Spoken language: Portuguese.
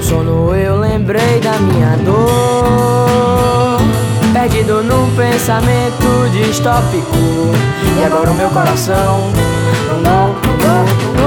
sono eu lembrei da minha dor, perdido num pensamento distópico. E agora o meu coração não